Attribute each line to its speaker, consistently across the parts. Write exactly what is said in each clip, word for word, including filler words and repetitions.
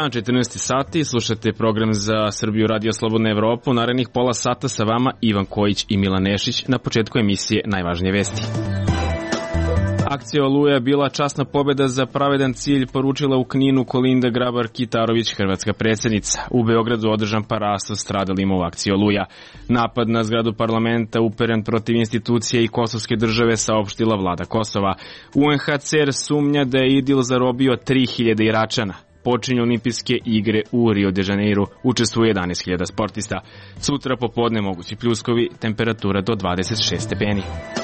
Speaker 1: dan, četrnaest sati, slušate program za Srbiju Radio Slobodna Evropa. U narednih pola sata sa vama Ivan Kojić i Milan Nešić. Na početku emisije najvažnije vesti. Akcija Oluja je bila časna pobeda za pravedan cilj, poručila u Kninu Kolinda Grabar-Kitarović, hrvatska predsjednica. U Beogradu održan parasto stradalima u akciji Oluja. Napad na zgradu parlamenta uperen protiv institucije i kosovske države, saopštila vlada Kosova. U en ha ce er sumnja da je IDIL zarobio tri hiljade Iračana. Počinju olimpijske igre u Rio de Janeiro, učestvuje jedanaest hiljada sportista. Sutra popodne mogući pljuskovi, temperatura do dvadeset šest stepeni.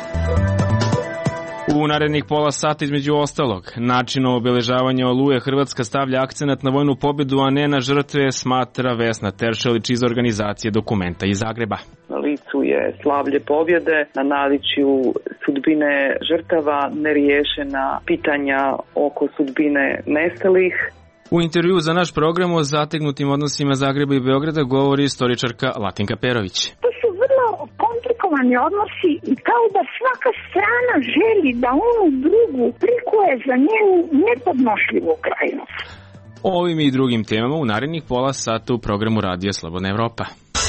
Speaker 1: U narednih pola sata, između ostalog, načinu obeležavanja Oluje Hrvatska stavlja akcenat na vojnu pobedu, a ne na žrtve, smatra Vesna Teršelić iz organizacije Dokumenta iz Zagreba.
Speaker 2: Na licu je slavlje pobjede, na naličju sudbine žrtava, neriješena pitanja oko sudbine nestalih.
Speaker 1: U intervju za naš program o zategnutim odnosima Zagreba i Beograda govori istoričarka Latinka Perović.
Speaker 3: To su vrlo komplikovani odnosi i kao da svaka strana želi da onu drugu prikuje za njenu nepodnošljivu krajnost.
Speaker 1: Ovim i drugim temama u narednih pola sata u programu Radio Slobodna Evropa.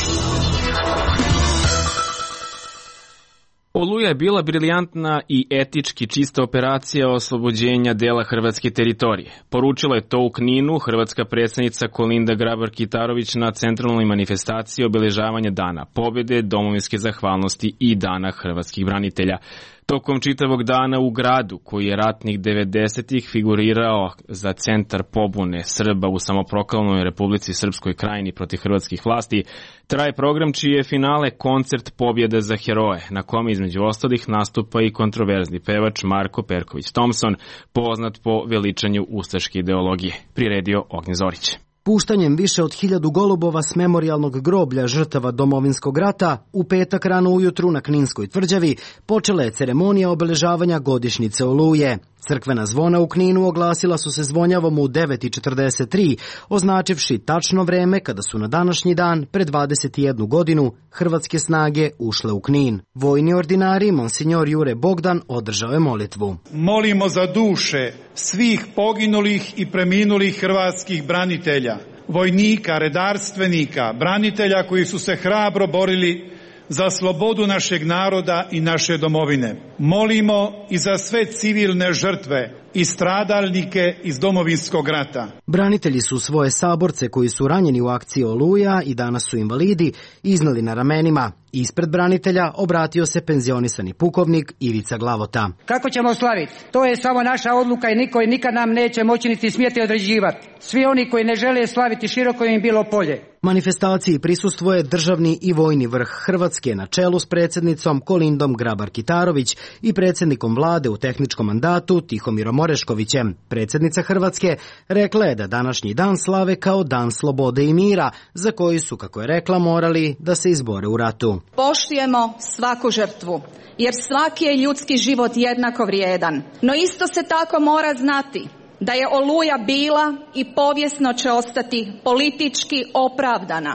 Speaker 1: Oluja je bila briljantna i etički čista operacija oslobođenja dela hrvatske teritorije. Poručila je to u Kninu hrvatska predsjednica Kolinda Grabar-Kitarović na centralnoj manifestaciji obeležavanja Dana pobjede, domovinske zahvalnosti i Dana hrvatskih branitelja. Tokom čitavog dana u gradu, koji je ratnih devedesetih figurirao za centar pobune Srba u samoproklamljenoj Republici Srpskoj Krajini protiv hrvatskih vlasti, traje program čiji je finale koncert Pobjede za heroje, na kome između ostalih nastupa i kontroverzni pevač Marko Perković Thompson, poznat po veličanju ustaške ideologije. Priredio Ognjen Zorić.
Speaker 4: Puštanjem više od hiljadu golubova s memorijalnog groblja žrtava Domovinskog rata, u petak rano ujutru na Kninskoj tvrđavi počela je ceremonija obeležavanja godišnjice Oluje. Crkvena zvona u Kninu oglasila su se zvonjavom u devet i četrdeset tri, označivši tačno vreme kada su na današnji dan, pre dvadeset jednu godinu, hrvatske snage ušle u Knin. Vojni ordinari, monsignor Jure Bogdan, održao je molitvu.
Speaker 5: Molimo za duše svih poginulih i preminulih hrvatskih branitelja, vojnika, redarstvenika, branitelja koji su se hrabro borili za slobodu našeg naroda i naše domovine. Molimo i za sve civilne žrtve i stradalnike iz Domovinskog rata.
Speaker 4: Branitelji su svoje saborce koji su ranjeni u akciji Oluja i danas su invalidi iznali na ramenima. Ispred branitelja obratio se penzionisani pukovnik Ivica Glavota.
Speaker 6: Kako ćemo slaviti? To je samo naša odluka i niko i nikad nam neće moći niti smjeti određivati. Svi oni koji ne žele slaviti, široko im bilo polje.
Speaker 4: Manifestaciji prisustvuje državni i vojni vrh Hrvatske na čelu s predsjednicom Kolindom Grabar-Kitarović i predsjednikom vlade u tehničkom mandatu Tihomirom Oreškovićem. Predsjednica Hrvatske rekla je da današnji dan slave kao dan slobode i mira, za koji su, kako je rekla, morali da se izbore u ratu.
Speaker 7: Poštujemo svaku žrtvu, jer svaki je ljudski život jednako vrijedan. No isto se tako mora znati da je Oluja bila i povijesno će ostati politički opravdana,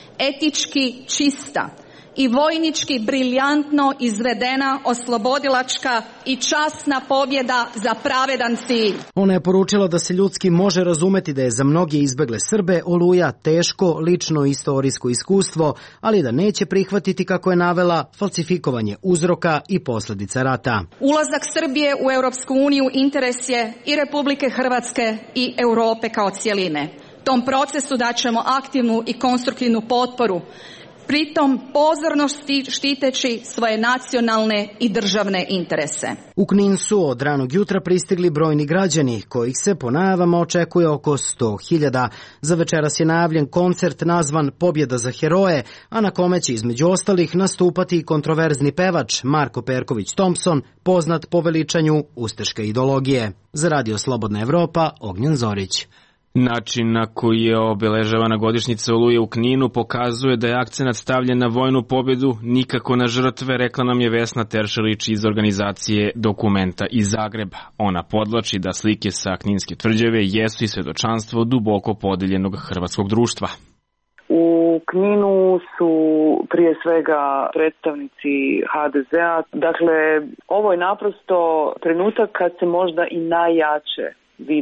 Speaker 7: etički čista i vojnički briljantno izvedena oslobodilačka i časna pobjeda za pravedan cilj.
Speaker 4: Ona je poručila da se ljudski može razumeti da je za mnoge izbegle Srbe Oluja teško lično istorijsko iskustvo, ali da neće prihvatiti, kako je navela, falsifikovanje uzroka i posljedica rata.
Speaker 7: Ulazak Srbije u Europsku uniju interes je i Republike Hrvatske i Europe kao cjeline. Tom procesu daćemo aktivnu i konstruktivnu potporu, pritom pozorno štiteći svoje nacionalne i državne interese.
Speaker 4: U Knin su od ranog jutra pristigli brojni građani, kojih se po najavama očekuje oko sto hiljada. Za večeras je najavljen koncert nazvan Pobjeda za heroje, a na kome će između ostalih nastupati i kontroverzni pevač Marko Perković Thompson, poznat po veličanju ustaške ideologije. Za Radio Slobodna Evropa, Ognjen Zorić.
Speaker 1: Način na koji je obeležavana godišnjica Oluje u Kninu pokazuje da je akcenat stavljen na vojnu pobjedu, nikako na žrtve, rekla nam je Vesna Teršelić iz organizacije Dokumenta iz Zagreba. Ona podvlači da slike sa Kninske tvrđave jesu i svedočanstvo duboko podeljenog hrvatskog društva.
Speaker 2: U Kninu su prije svega predstavnici ha de zea. Dakle, ovo je naprosto trenutak kad se možda i najjače vidi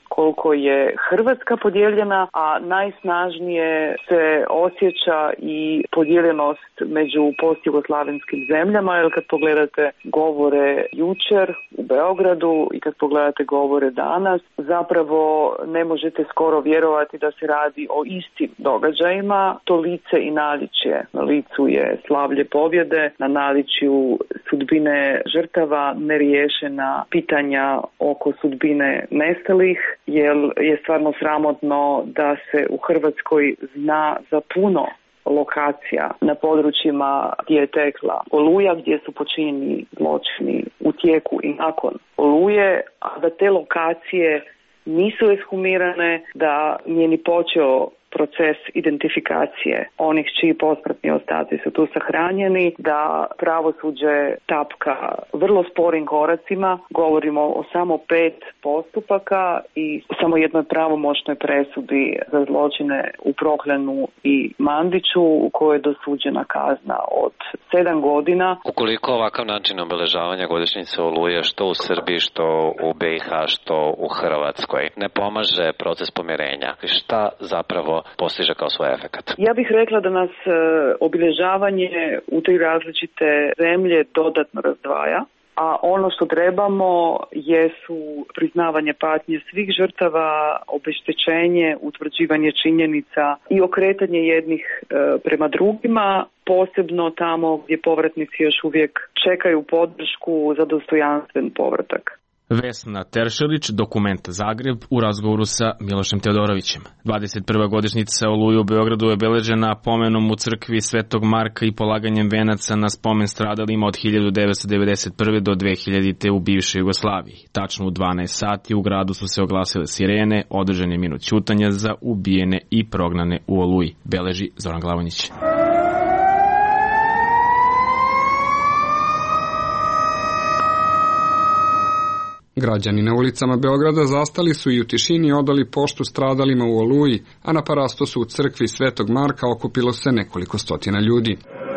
Speaker 2: koliko je Hrvatska podijeljena, a najsnažnije se osjeća i podijeljenost među postjugoslavenskim zemljama, jer kad pogledate govore jučer u Beogradu i kad pogledate govore danas, zapravo ne možete skoro vjerovati da se radi o istim događajima. To lice i naličje. Na licu je slavlje pobjede, na naličju sudbine žrtava, neriješena pitanja oko sudbine nestalih, jer je stvarno sramotno da se u Hrvatskoj zna za puno lokacija na područjima gdje je tekla Oluja, gdje su počinjeni zločini u tijeku i nakon Oluje, a da te lokacije nisu ekshumirane, da nije ni počeo proces identifikacije onih čiji posmrtni ostaci su tu sahranjeni, da pravosuđe tapka vrlo sporim koracima. Govorimo o samo pet postupaka i samo jednoj pravomoćnoj presudi za zločine u Prokljanu i Mandiću, u kojoj je dosuđena kazna od sedam godina.
Speaker 8: Ukoliko ovakav način obeležavanja godišnjice Oluje, što u Srbiji, što u B i H, što u Hrvatskoj, ne pomaže proces pomirenja? Šta zapravo postiže kao svoj efekat? Ja
Speaker 2: bih rekla da nas e, obilježavanje u tri različite zemlje dodatno razdvaja, a ono što trebamo jesu priznavanje patnje svih žrtava, obeštećenje, utvrđivanje činjenica i okretanje jednih e, prema drugima, posebno tamo gdje povratnici još uvijek čekaju podršku za dostojanstven povratak.
Speaker 1: Vesna Teršelić, Dokument Zagreb, u razgovoru sa Milošem Teodorovićem. dvadeset prva godišnjica Oluje u Beogradu je obeležena pomenom u crkvi Svetog Marka i polaganjem venaca na spomen stradalima od hiljadu devetsto devedeset prve do dve hiljadite u bivšoj Jugoslaviji. Tačno u dvanaest sati u gradu su se oglasile sirene, održan je minut ćutanja za ubijene i prognane u Oluji, beleži Zoran Glavonjić.
Speaker 9: Građani na ulicama Beograda zastali su i u tišini odali poštu stradalima u Oluji, a na parastosu u crkvi Svetog Marka okupilo se nekoliko stotina ljudi.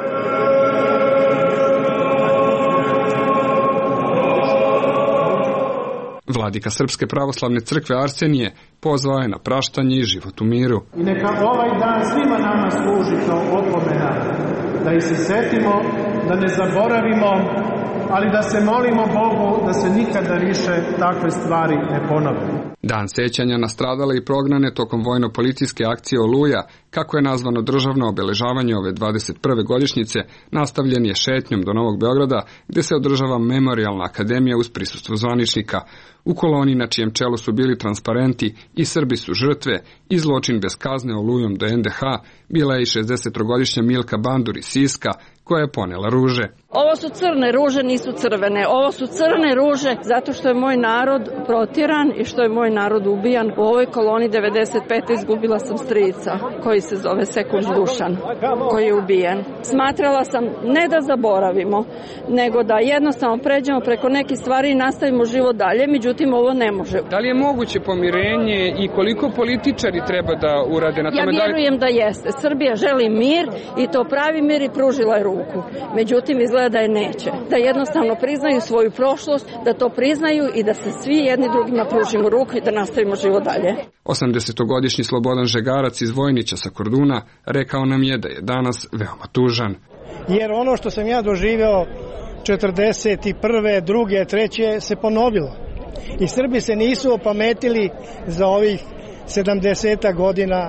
Speaker 9: Vladika Srpske pravoslavne crkve Arsenije pozvao je na praštanje i život u miru.
Speaker 10: I neka ovaj dan svima nama služi kao opomena, da ih se setimo, da ne zaboravimo, ali da se molimo Bogu da se nikada više takve stvari ne ponove.
Speaker 9: Dan sećanja na stradale i prognane tokom vojno-policijske akcije Oluja, kako je nazvano državno obeležavanje ove dvadeset prve godišnjice, nastavljen je šetnjom do Novog Beograda, gde se održava Memorijalna akademija uz prisustvo zvaničnika. U koloni na čijem čelu su bili transparenti i Srbi su žrtve i zločin bez kazne Olujom do en de ha, bila je i šezdesettrogodišnja Milka Bandur iz Siska, koja je ponela ruže.
Speaker 11: Ovo su crne ruže, nisu crvene. Ovo su crne ruže zato što je moj narod protjeran i što je moj narod ubijan. U ovoj koloni devedeset pete izgubila sam strica koji se zove Sekund Dušan, koji je ubijen. Smatrala sam ne da zaboravimo, nego da jednostavno pređemo preko nekih stvari i nastavimo život dalje, međutim ovo ne može.
Speaker 9: Da li je moguće pomirenje i koliko političari treba da urade na tome?
Speaker 11: Ja vjerujem da jeste. Srbija želi mir i to pravi mir i pružila je ruku. Međutim, izgleda da je neće. Da jednostavno priznaju svoju prošlost, da to priznaju i da se svi jedni drugima pružimo ruku i da nastavimo život dalje.
Speaker 9: osamdesetogodišnji Slobodan Žegarac iz Vojnića sa Korduna rekao nam je da je danas veoma tužan.
Speaker 10: Jer ono što sam ja doživeo četrdeset prve, druge, treće se ponovilo. I Srbi se nisu opametili za ovih sedamdeset godina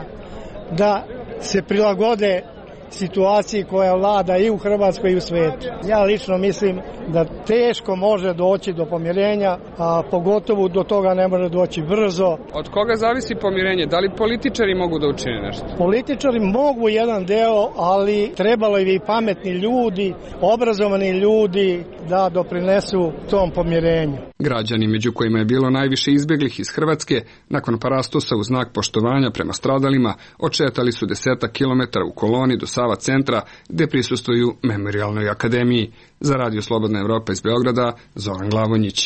Speaker 10: da se prilagode situaciji koja vlada i u Hrvatskoj i u svijetu. Ja lično mislim da teško može doći do pomirenja, a pogotovo do toga ne može doći brzo.
Speaker 9: Od koga zavisi pomirenje? Da li političari mogu da učine nešto?
Speaker 10: Političari mogu jedan deo, ali trebalo je i pametni ljudi, obrazovani ljudi da doprinesu tom pomirenju.
Speaker 9: Građani, među kojima je bilo najviše izbjeglih iz Hrvatske, nakon parastosa u znak poštovanja prema stradalima, odšetali su desetak kilometara u koloni do Sava centra, gde prisustvuju Memorijalnoj akademiji. Za Radio Slobodna Evropa iz Beograda, Zoran Glavonjić.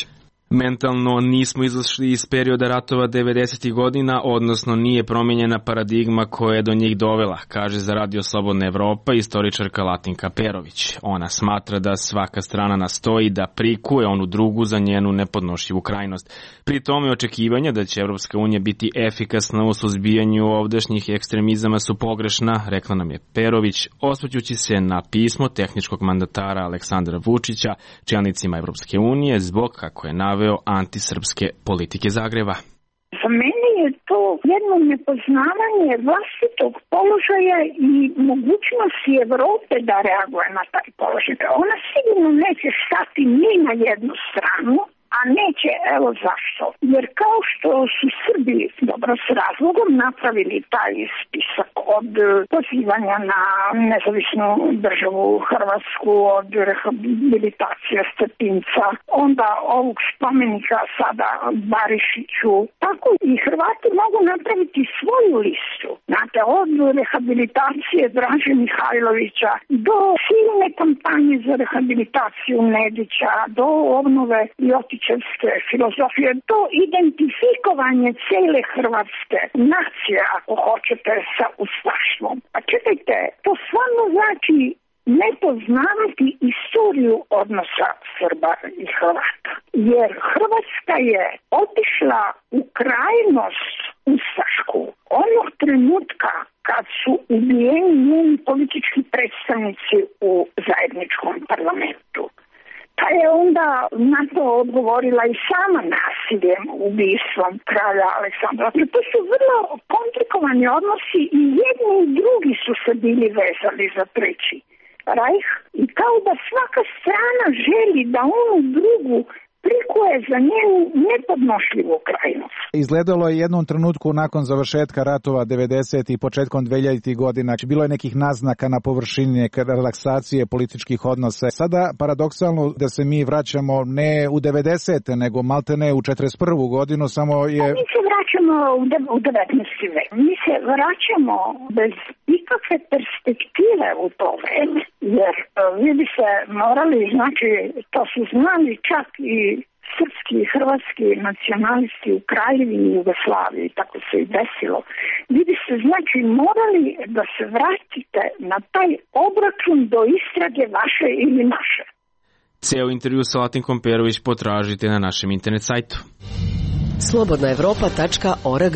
Speaker 1: Mentalno nismo izašli iz perioda ratova devedesetih godina, odnosno nije promenjena paradigma koja je do njih dovela, kaže za Radio Slobodna Evropa istoričarka Latinka Perović. Ona smatra da svaka strana nastoji da prikuje onu drugu za njenu nepodnošljivu krajnost. Pri tome očekivanja da će Evropska unija biti efikasna u suzbijanju ovdašnjih ekstremizama su pogrešna, rekla nam je Perović, osvrćući se na pismo tehničkog mandatara Aleksandra Vučića čelnicima Evropske unije zbog, kako je naveo, antisrpske politike Zagreba.
Speaker 3: Za mene je to jedno nepoznavanje vlastitog položaja i mogućnosti Evrope da reaguje na taj položaj. Ona sigurno neće stati ni na jednu stranu, a neće, evo zašto. Jer kao što su Srbi, dobro s razlogom, napravili taj spisak od pozivanja na nezavisnu državu Hrvatsku, od rehabilitacije Stepinca, onda ovog spomenika sada Barišiću, tako i Hrvati mogu napraviti svoju listu. Znate, od rehabilitacije Draže Mihajlovića do silne kampanje za rehabilitaciju Nedića, do obnove Ljotićevske filozofije, do identifikovanja cijele hrvatske nacije, ako hoćete, sa ustaštvom. Pa čekajte, to stvarno znači ne poznavati istoriju odnosa Srba i Hrvata. Jer Hrvatska je otišla u krajnost ustašku onog trenutka kad su ubijeni njeni politički predstavnici u zajedničkom parlamentu. Pa je onda na to odgovorila i sama nasiljem, ubistvom kralja Aleksandra. To su vrlo komplikovani odnosi i jedni i drugi su se bili vezali za treći Rajh i kao da svaka strana želi da onu drugu prikuje za njenu nepodnošljivu krajnost.
Speaker 12: Izgledalo je jednom trenutku nakon završetka ratova devedesetih i početkom dvehiljaditih godina. Bilo je nekih naznaka na površini relaksacije političkih odnosa. Sada paradoksalno da se mi vraćamo ne u devedesete nego maltene u četrdeset prvu godinu, samo je...
Speaker 3: Mi se vraćamo u devetnaesti vek. Mi se vraćamo bez ikakve perspektive u to vreme. Jer vi bi se morali, znači, to su znali čak i srpski i hrvatski nacionalisti u Kraljevini Jugoslaviji, tako se i desilo. Vi bi se, znači, morali da se vratite na taj obračun do istrage vaše ili naše.
Speaker 1: Ceo intervju sa Latinkom Perović potražite na našem internet sajtu.
Speaker 13: slobodna evropa tačka org.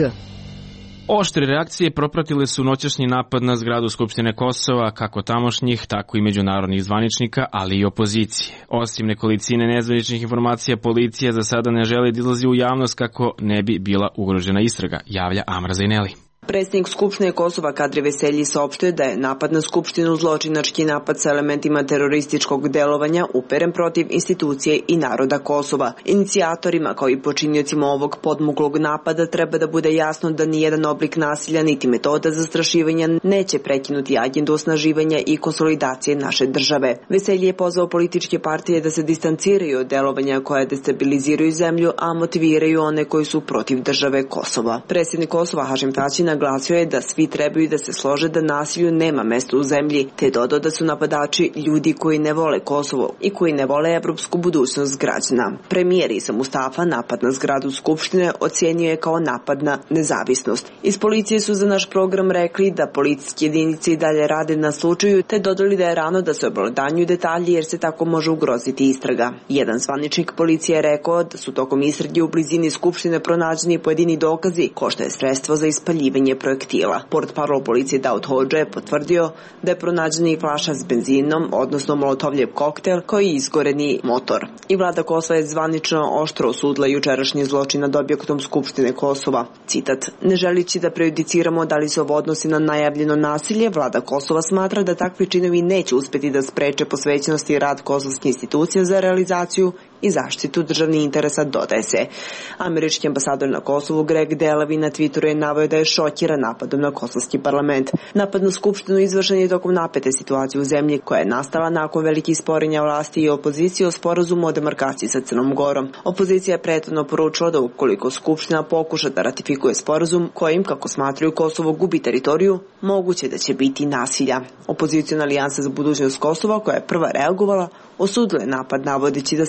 Speaker 1: Oštre reakcije propratile su noćašnji napad na zgradu Skupštine Kosova, kako tamošnjih, tako i međunarodnih zvaničnika, ali i opozicije. Osim nekolicine nezvaničnih informacija, policija za sada ne želi da izlazi u javnost kako ne bi bila ugrožena istraga, javlja Amra Zajneli.
Speaker 14: Predsjednik Skupštine Kosova Kadri Veselji saopštio da je napad na Skupštinu zločinački napad sa elementima terorističkog delovanja uperen protiv institucije i naroda Kosova. Inicijatorima kao i počiniocima ovog podmuklog napada treba da bude jasno da nijedan oblik nasilja niti metoda zastrašivanja neće prekinuti agendu osnaživanja i konsolidacije naše države. Veselji je pozvao političke partije da se distanciraju od delovanja koja destabiliziraju zemlju, a motiviraju one koji su protiv države Kosova. Predsjednik Kosova Hašim Tači naglasio je da svi trebaju da se slože da nasilju nema mesta u zemlji, te dodao da su napadači ljudi koji ne vole Kosovo i koji ne vole evropsku budućnost građana. Premijer Isa Mustafa napad na zgradu Skupštine ocijenio je kao napad na nezavisnost. Iz policije su za naš program rekli da policijske jedinice i dalje rade na slučaju, te dodali da je rano da se oblodanjuju detalji jer se tako može ugroziti istraga. Jedan zvaničnik policije je rekao da su tokom istrage u blizini Skupštine pronađeni pojedini dokazi, ko što je sredstvo za ispaljivanje projektila. Portparol policije Daud Hodža je potvrdio da je pronađena i flaša s benzinom, odnosno molotovljev koktel, koji je izgoreni motor. I vlada Kosova je zvanično oštro osudila jučerašnji zločin nad objektom Skupštine Kosova. Citat: ne želići da prejudiciramo da li se ovo odnosi na najavljeno nasilje, vlada Kosova smatra da takvi činovi neće uspeti da spreče posvećenost i rad kosovskih institucija za realizaciju i zaštitu državnih interesa, dodaje se. Američki ambasador na Kosovu Greg Delavi na Twitteru je naveo da je šokiran napadom na kosovski parlament. Napad na Skupštinu izvršen je tokom napete situacije u zemlji koja je nastala nakon velikih sporenja vlasti i opozicije o sporazumu o demarkaciji sa Crnom Gorom. Opozicija je prethodno poručila da ukoliko Skupština pokuša da ratifikuje sporazum kojim, kako smatraju, Kosovo gubi teritoriju, moguće da će biti nasilja. Opoziciona alijansa za budućnost Kosova, koja je prva reagovala, osudila je napad navodeći da se radi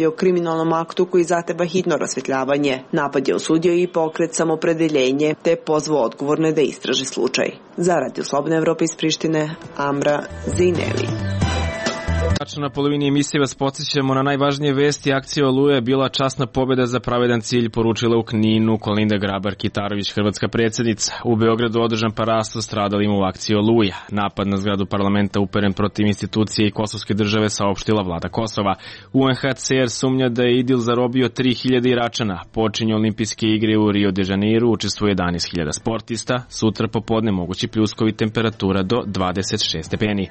Speaker 14: radi o kriminalnom aktu koji zateba hitno rasvetljavanje. Napad je osudio i pokret Samopredeljenje, te pozvao odgovorne da istraže slučaj. Za Radio Slobodna Evropa iz Prištine, Amra Zineli.
Speaker 1: Tačno na polovini emisije vas podsjećamo na najvažnije vesti. Akcija Oluja je bila časna pobjeda za pravedan cilj, poručila u Kninu Kolinda Grabar-Kitarović, hrvatska predsjednica. U Beogradu održan parasto stradalima u akciji Oluja. Napad na zgradu parlamenta uperen protiv institucije i kosovske države, saopštila vlada Kosova. U en ha ce er sumnja da je IDIL zarobio tri hiljade Iračana. Počinju olimpijske igre u Rio de Janeiro, učestvuje jedanaest hiljada sportista. Sutra popodne mogući pljuskovi, temperatura do dvadeset šest stepeni.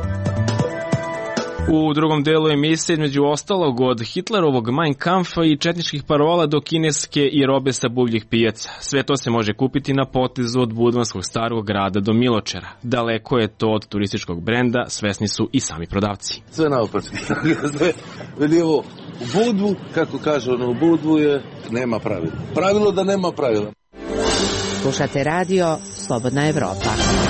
Speaker 1: U drugom delu emisije, između ostalog, od Hitlerovog Mein Kampfa i četničkih parola do kineske i robe sa buvljih pijaca. Sve to se može kupiti na potezu od Budvanskog starog grada do Miločera. Daleko je to od turističkog brenda, svesni su i sami prodavci.
Speaker 15: Sve naopačke. Veli ovo, u Budvu, kako kaže ono, u Budvu je, nema pravila. Pravilo da nema pravila.
Speaker 16: Slušate radio Slobodna Evropa.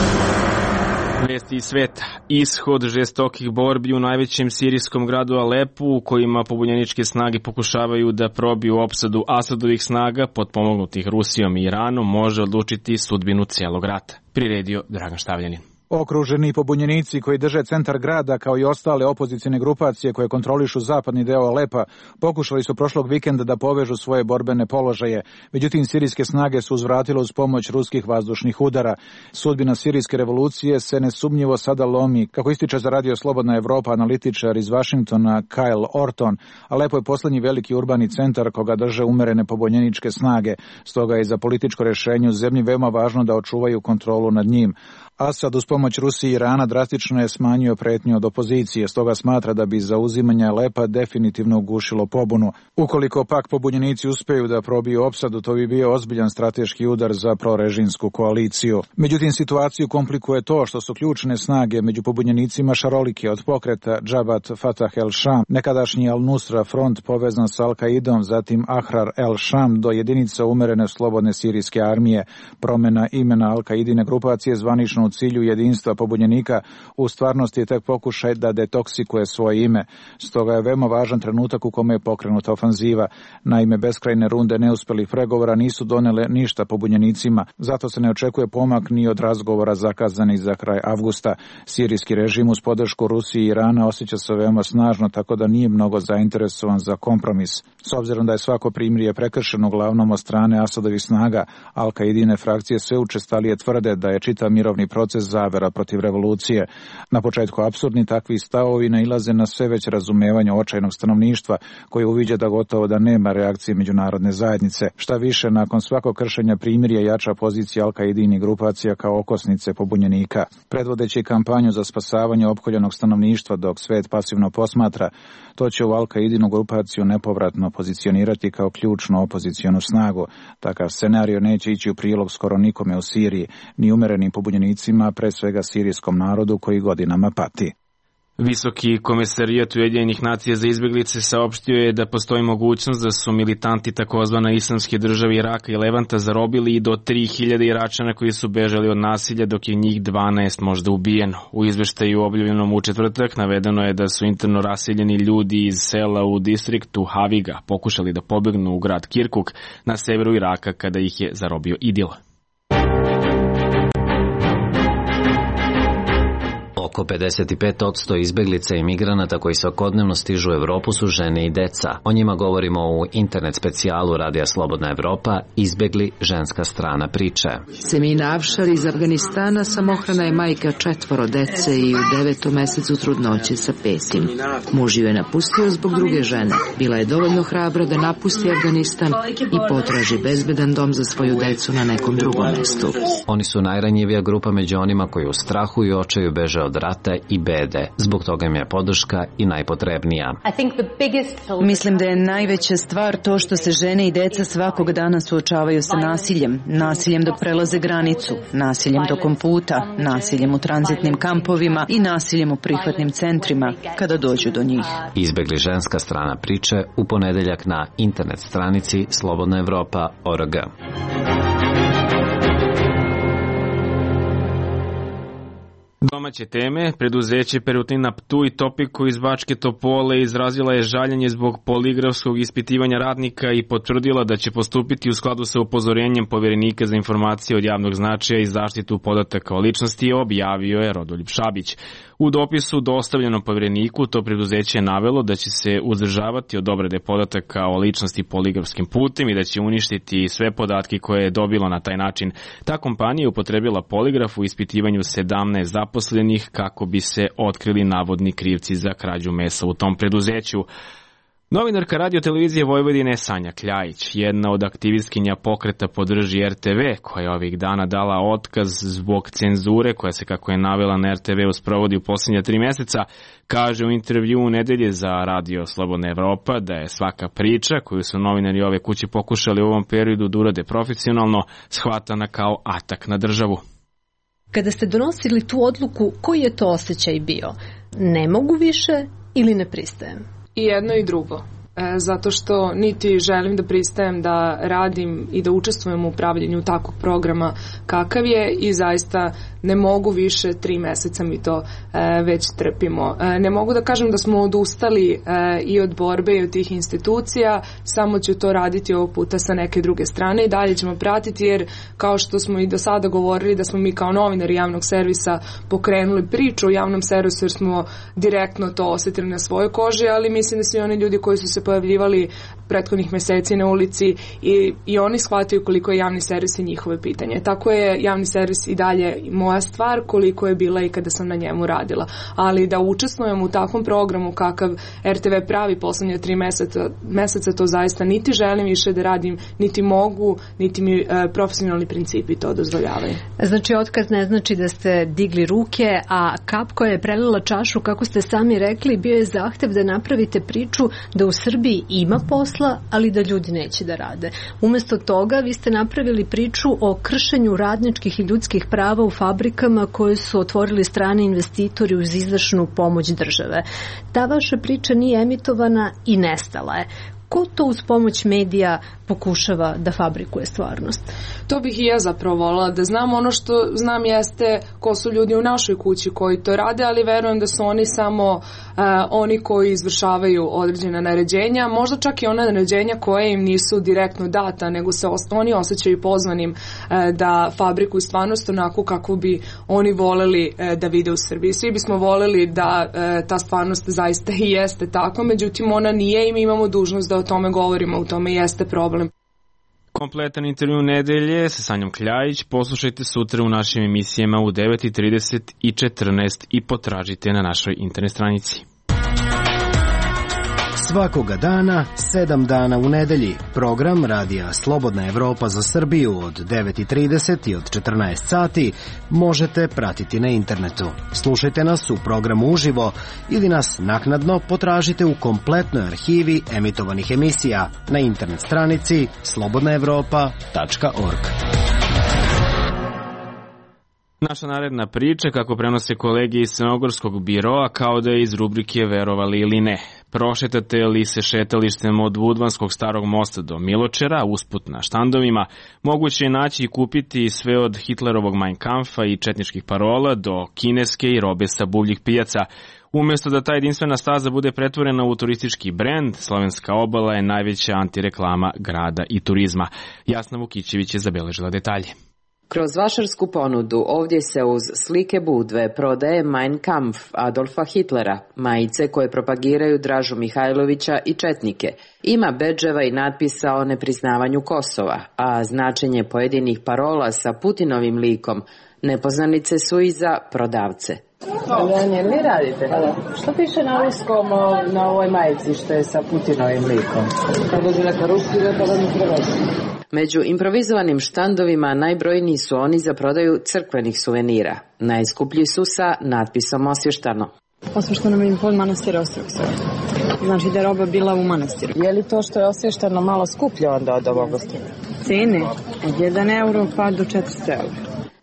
Speaker 1: Vesti iz sveta. Ishod žestokih borbi u najvećem sirijskom gradu Alepu, u kojima pobunjeničke snage pokušavaju da probiju opsadu Asadovih snaga potpomognutih Rusijom i Iranom, može odlučiti sudbinu cijelog rata. Priredio Dragan Štavljanin.
Speaker 12: Okruženi pobunjenici koji drže centar grada, kao i ostale opozicijne grupacije koje kontrolišu zapadni deo Alepa, pokušali su prošlog vikenda da povežu svoje borbene položaje. Međutim, sirijske snage su uzvratile uz pomoć ruskih vazdušnih udara. Sudbina sirijske revolucije se nesumnjivo sada lomi. Kako ističe za Radio Slobodna Evropa analitičar iz Vašingtona Kyle Orton, Alepo je posljednji veliki urbani centar koga drže umerene pobunjeničke snage. Stoga je za političko rješenje u zemlji veoma važno da očuvaju kontrolu nad njim. Asad uz pomoć Rusije i Irana drastično je smanjio pretnju od opozicije, stoga smatra da bi zauzimanje Alepa definitivno ugušilo pobunu. Ukoliko pak pobunjenici uspeju da probiju opsadu, to bi bio ozbiljan strateški udar za prorežimsku koaliciju. Međutim, situaciju komplikuje to što su ključne snage među pobunjenicima šarolike, od pokreta Džabat Fatah el-Sham, nekadašnji Al-Nusra front povezan s Al-Qaidom, zatim Ahrar el-Sham do jedinica umerene slobodne sirijske armije. Promjena imena Al-Qaidine grupacije zvanično u cilju jedinstva pobunjenika u stvarnosti je tek pokušaj da detoksikuje svoje ime. Stoga je veoma važan trenutak u kome je pokrenuta ofanziva. Naime, beskrajne runde neuspelih pregovora nisu donele ništa pobunjenicima, zato se ne očekuje pomak ni od razgovora zakazanih za kraj avgusta. Sirijski režim uz podršku Rusije i Irana osjeća se veoma snažno, tako da nije mnogo zainteresovan za kompromis. S obzirom da je svako primirje prekršeno uglavnom od strane Asadovih snaga, Al-Qaidine frakcije sve učestalije tvrde da je čitav mirovni proces zavera protiv revolucije. Na početku apsurdni takvi stavovi nailaze na sve već razumevanje očajnog stanovništva, koje uviđa da gotovo da nema reakcije međunarodne zajednice. Šta više, nakon svakog kršenja primirja jača pozicija Al-Qaidini grupacija kao okosnice pobunjenika. Predvodeći kampanju za spasavanje opkoljenog stanovništva dok svet pasivno posmatra, to će u Al-Qaidinu grupaciju nepovratno pozicionirati kao ključnu opozicionu snagu. Takav scenario neće ići u prilog skoro nikome u Siriji, ni umerenim pobunjenicima, pre svega sirijskom narodu koji godinama pati.
Speaker 1: Visoki komesarijat Ujedinjenih nacija za izbjeglice saopštio je da postoji mogućnost da su militanti takozvane islamske države Iraka i Levanta zarobili i do tri hiljade Iračana koji su bežali od nasilja, dok je njih dvanaest možda ubijeno. U izveštaju objavljenom u četvrtak navedeno je da su interno raseljeni ljudi iz sela u distriktu Haviga pokušali da pobegnu u grad Kirkuk na severu Iraka kada ih je zarobio IDIL.
Speaker 17: Oko pedeset pet posto izbeglica i migranata koji svakodnevno stižu u Evropu su žene i deca. O njima govorimo u internet specijalu Radija Slobodna Evropa, Izbegli, ženska strana priče.
Speaker 18: Semina Avšar iz Afganistana samohrana je majka četvoro dece i u devetom mesecu trudnoće sa petim. Muž ju je napustio zbog druge žene. Bila je dovoljno hrabra da napusti Afganistan i potraži bezbedan dom za svoju decu na nekom drugom mestu.
Speaker 17: Oni su najranjivija grupa među onima koji u strahu i očaju beže od rata i bede. Zbog toga im je podrška i najpotrebnija.
Speaker 19: Mislim da je najveća stvar to što se žene i deca svakog dana suočavaju sa nasiljem. Nasiljem dok prelaze granicu, nasiljem tokom puta, nasiljem u tranzitnim kampovima i nasiljem u prihvatnim centrima kada dođu do njih.
Speaker 17: Izbegli, ženska strana priče u ponedeljak na internet stranici slobodna evropa tačka org.
Speaker 1: Domaće teme, preduzeće Perutnina Ptuj Topiku iz Bačke Topole izrazila je žaljenje zbog poligrafskog ispitivanja radnika i potvrdila da će postupiti u skladu sa upozorenjem Poverenika za informacije od javnog značaja i zaštitu podataka o ličnosti, objavio je Rodoljub Šabić. U dopisu dostavljenom Povereniku to preduzeće je navelo da će se uzdržavati od obrade podataka o ličnosti poligrafskim putem i da će uništiti sve podatke koje je dobilo na taj način. Ta kompanija je upotrebila poligraf u ispitivanju sedamnaest zaposlenih kako bi se otkrili navodni krivci za krađu mesa u tom preduzeću. Novinarka Radio televizije Vojvodine Sanja Kljajić, jedna od aktivistkinja pokreta Podrži er te ve, koja je ovih dana dala otkaz zbog cenzure koja se, kako je navela, na er te ve sprovodi u posljednja tri meseca, kaže u intervju u nedelje za Radio Slobodna Evropa da je svaka priča koju su novinari ove kuće pokušali u ovom periodu da urade profesionalno shvatana kao atak na državu.
Speaker 20: Kada ste donosili tu odluku, koji je to osjećaj bio? Ne mogu više ili ne pristajem?
Speaker 21: I jedno i drugo. E, zato što niti želim da pristajem da radim i da učestvujem u upravljanju takvog programa kakav je i zaista ne mogu više, tri meseca mi to e, već trpimo. E, ne mogu da kažem da smo odustali e, i od borbe i od tih institucija, samo ću to raditi ovog puta sa neke druge strane i dalje ćemo pratiti, jer kao što smo i do sada govorili da smo mi kao novinari javnog servisa pokrenuli priču o javnom servisu jer smo direktno to osjetili na svojoj koži, ali mislim da svi oni ljudi koji su se pojavljivali prethodnih meseci na ulici i, i oni shvataju koliko je javni servis i njihove pitanje. Tako je javni servis i dalje moja stvar koliko je bila i kada sam na njemu radila. Ali da učestvujem u takvom programu kakav er te ve pravi poslednje tri meseca, meseca to zaista niti želim više da radim, niti mogu, niti mi e, profesionalni principi to dozvoljavaju.
Speaker 20: Znači otkaz ne znači da ste digli ruke, a kap koja je prelila čašu, kako ste sami rekli, bio je zahtev da napravite priču da u Srbiji ima posla, ali da ljudi neće da rade. Umesto toga vi ste napravili priču o kršenju radničkih i ljudskih prava u fabrikama koje su otvorili strani investitori uz izdašnu pomoć države. Ta vaša priča nije emitovana i nestala je. Ko to uz pomoć medija pokušava da fabrikuje stvarnost?
Speaker 21: To bih i ja zapravo volila da znam. Ono što znam jeste ko su ljudi u našoj kući koji to rade, ali verujem da su oni samo uh, oni koji izvršavaju određena naređenja, možda čak i ona naređenja koje im nisu direktno data, nego se oni osjećaju pozvanim uh, da fabrikuju stvarnost onako kako bi oni voleli uh, da vide u Srbiji. Svi bismo voleli da uh, ta stvarnost zaista i jeste tako, međutim ona nije i mi imamo dužnost da o tome govorimo, u tome jeste problem.
Speaker 1: Kompletan intervju nedelje sa Sanjom Kljajić poslušajte sutra u našim emisijama u devet i trideset i četrnaest i potražite na našoj internet stranici.
Speaker 4: Svakoga dana, sedam dana u nedelji, program Radija Slobodna Evropa za Srbiju od devet i trideset i od četrnaest sati možete pratiti na internetu. Slušajte nas u programu uživo ili nas naknadno potražite u kompletnoj arhivi emitovanih emisija na internet stranici slobodna evropa tačka org.
Speaker 1: Naša naredna priča, kako prenose kolege iz Crnogorskog biroa, kao da je iz rubrike Verovali ili ne. Prošetate li se šetalištem od Budvanskog starog mosta do Miločera, usput na štandovima, moguće je naći i kupiti sve od Hitlerovog Mein Kampfa i četničkih parola do kineske i robe sa buvljih pijaca. Umesto da ta jedinstvena staza bude pretvorena u turistički brend, Slovenska obala je najveća antireklama grada i turizma. Jasna Vukićević je zabeležila detalje.
Speaker 22: Kroz vašarsku ponudu ovdje se uz slike Budve prodaje Mein Kampf Adolfa Hitlera, majice koje propagiraju Dražu Mihajlovića i četnike. Ima bedževa i natpisa o nepriznavanju Kosova, a značenje pojedinih parola sa Putinovim likom nepoznanice su i za prodavce.
Speaker 23: Daniel, vi radite? Što piše na ruskom na ovoj majici što je sa Putinovim likom? Kad dođe neka ruski, da da mi prevesti.
Speaker 22: Među improvizovanim štandovima najbrojniji su oni za prodaju crkvenih suvenira. Najskuplji su sa natpisom osvještano.
Speaker 23: Osvještano mi je pol manastira Ostrog. Znači da je roba bila u manastiru. Je li to što je osvještano malo skuplje onda od ovog ostrog? Cene od jedan euro pa do četiristo eura.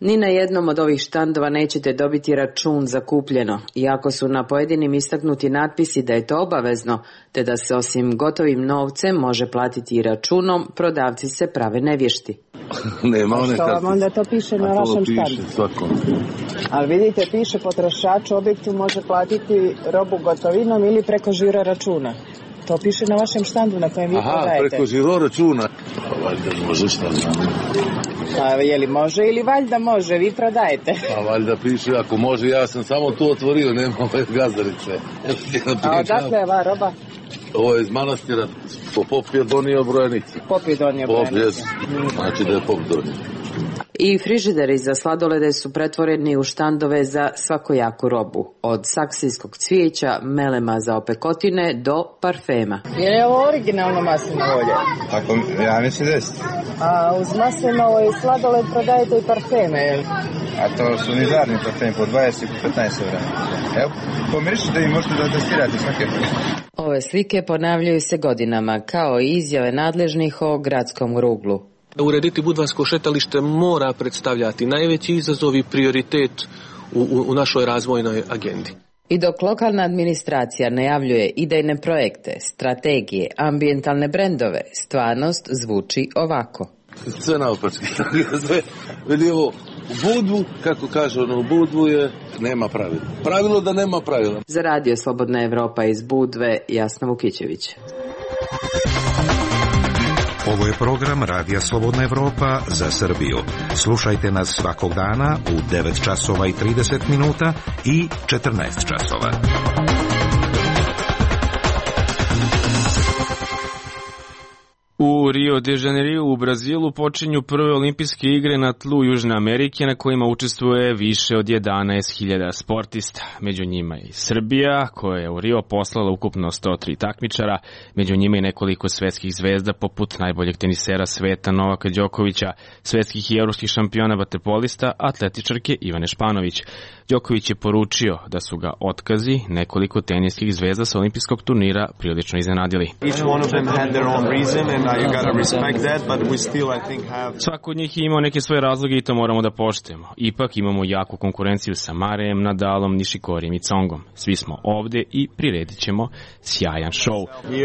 Speaker 22: Ni na jednom od ovih štandova nećete dobiti račun za kupljeno, iako su na pojedinim istaknuti natpisi da je to obavezno, te da se osim gotovim novcem može platiti i računom, prodavci se prave nevješti.
Speaker 15: Nema one
Speaker 5: što vam onda to piše na vašem štandu? Ali vidite, piše potrošač u objektu može platiti robu gotovinom ili preko žiro računa. To piše na vašem štandu na kojem vi
Speaker 15: Aha,
Speaker 5: prodajete.
Speaker 15: Aha, preko žiro računa. Valjda može, šta znam.
Speaker 5: A je li može ili valjda može, vi prodajete?
Speaker 15: Pa valjda piše, ako može, ja sam samo to otvorio, nema ove gazarice.
Speaker 5: A odakle je ova roba?
Speaker 15: Ovo je iz manastira, po pop je donio brojanicu.
Speaker 5: Pop je donio brojanicu.
Speaker 15: Znači da je pop donio.
Speaker 22: I frižideri za sladolede su pretvoreni u štandove za svakojaku robu. Od saksijskog cvijeća, melema za opekotine do parfema.
Speaker 5: Je li ovo originalno maslinovo ulje?
Speaker 6: Ako, ja mislim da jeste.
Speaker 5: A uz maslinovo i sladoled prodajete i parfeme, je li?
Speaker 6: A to su nizarni parfemi, po dvadeset i po petnaest evra. Evo, pomirišite i možete da testirate svake.
Speaker 22: Ove slike ponavljaju se godinama, kao i izjave nadležnih o gradskom ruglu.
Speaker 7: Urediti budvansko šetalište mora predstavljati najveći izazov i prioritet u, u, u našoj razvojnoj agendi.
Speaker 22: I dok lokalna administracija najavljuje idejne projekte, strategije, ambijentalne brendove, stvarnost zvuči ovako.
Speaker 15: Sve naopačke, sve, vidi ovo, u Budvu, kako kaže ono, u Budvu je, nema pravila. Pravilo da nema pravila.
Speaker 22: Za radio Slobodna Evropa iz Budve, Jasna Vukićević.
Speaker 24: Ovo je program Radija Slobodna Evropa za Srbiju. Slušajte nas svakog dana u devet časova i trideset minuta i četrnaest časova.
Speaker 1: U Rio de Janeiro u Brazilu počinju prve olimpijske igre na tlu Južne Amerike na kojima učestvuje više od jedanaest hiljada sportista. Među njima i Srbija, koja je u Rio poslala ukupno sto tri takmičara, među njima i nekoliko svetskih zvezda poput najboljeg tenisera sveta Novaka Đokovića, svetskih i evropskih šampiona vaterpolista, atletičarke Ivane Španović. Đoković je poručio da su ga otkazi nekoliko teniskih zvezda sa olimpijskog turnira prilično iznenadili. Svako od njih je imao neke svoje razloge i to moramo da poštujemo. Ipak imamo jaku konkurenciju sa Marejem, Nadalom, Nišikorijem i Congom. Svi smo ovde i priredit ćemo sjajan šou.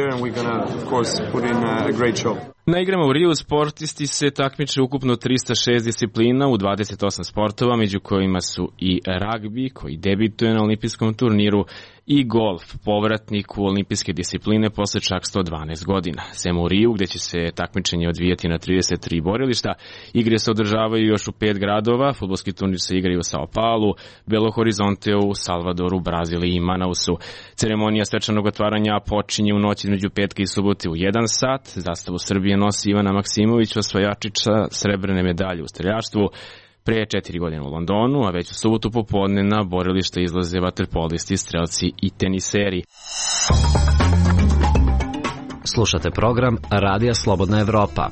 Speaker 1: Na igrama u Riju sportisti se takmiče ukupno trista šest disciplina u dvadeset osam sportova, među kojima su i ragbi, koji debituje na olimpijskom turniru, i golf, povratnik u olimpijske discipline posle čak sto dvanaest godina. Sem u Riju, gde će se takmičenje odvijati na trideset tri borilišta, igre se održavaju još u pet gradova, fudbalski turnir se igraju u Sao Paulu, Belo Horizonteu, Salvadoru, Brazili i Manausu. Ceremonija svečanog otvaranja počinje u noći između petka i subote u jedan sat. Zastavu Srbije nosi Ivana Maksimović, osvajačica srebrne medalje u streljaštvu. Pre četiri godine u Londonu, a već u subotu popodne na borilište izlaze vaterpolisti, strelci i teniseri.
Speaker 17: Slušate program Radija Slobodna Evropa.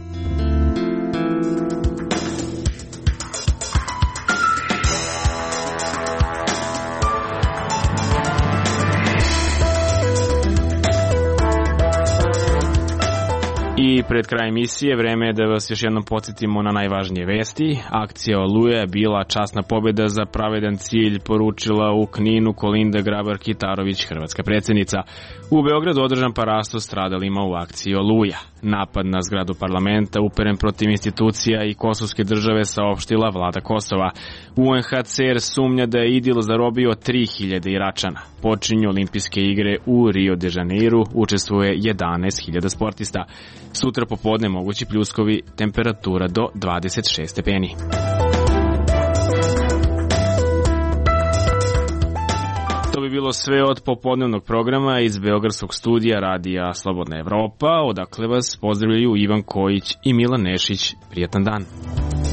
Speaker 1: I pred kraj emisije vreme je da vas još jednom podsjetimo na najvažnije vesti. Akcija Oluja je bila časna pobjeda za pravedan cilj, poručila u Kninu Kolinda Grabar-Kitarović, hrvatska predsjednica. U Beogradu održan parasto stradalima u akciji Oluja. Napad na zgradu parlamenta uperen protiv institucija i kosovske države saopštila vlada Kosova. U en ha ce er sumnja da je IDIL zarobio tri hiljade Iračana. Počinju olimpijske igre u Rio de Janeiro, učestvuje jedanaest hiljada sportista. Sutra popodne mogući pljuskovi, temperatura do dvadeset šest stepeni. To bi bilo sve od popodnevnog programa iz beogradskog studija Radija Slobodna Evropa, odakle vas pozdravljaju Ivan Kojić i Milan Nešić. Prijatan dan.